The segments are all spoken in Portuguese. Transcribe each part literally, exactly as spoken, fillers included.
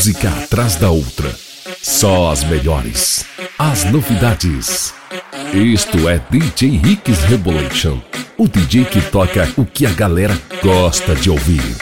música atrás da outra. Só as melhores, as novidades. Isto é D J Ricks Rebolation, o D J que toca o que a galera gosta de ouvir.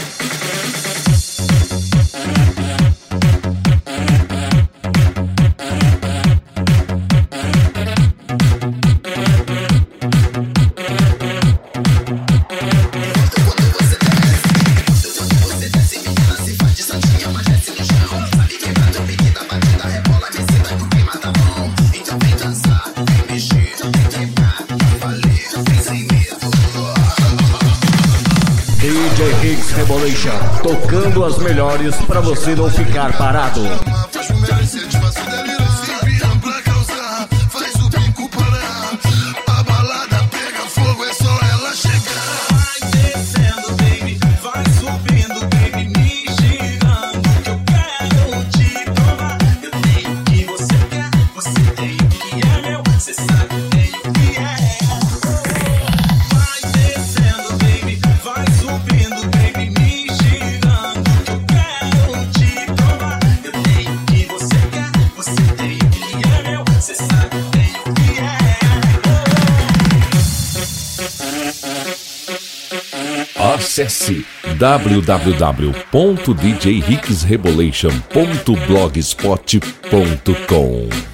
D J Ricks Rebolation, tocando as melhores pra você não ficar parado. Acesse w w w ponto d j ricks rebolation ponto blogspot ponto com.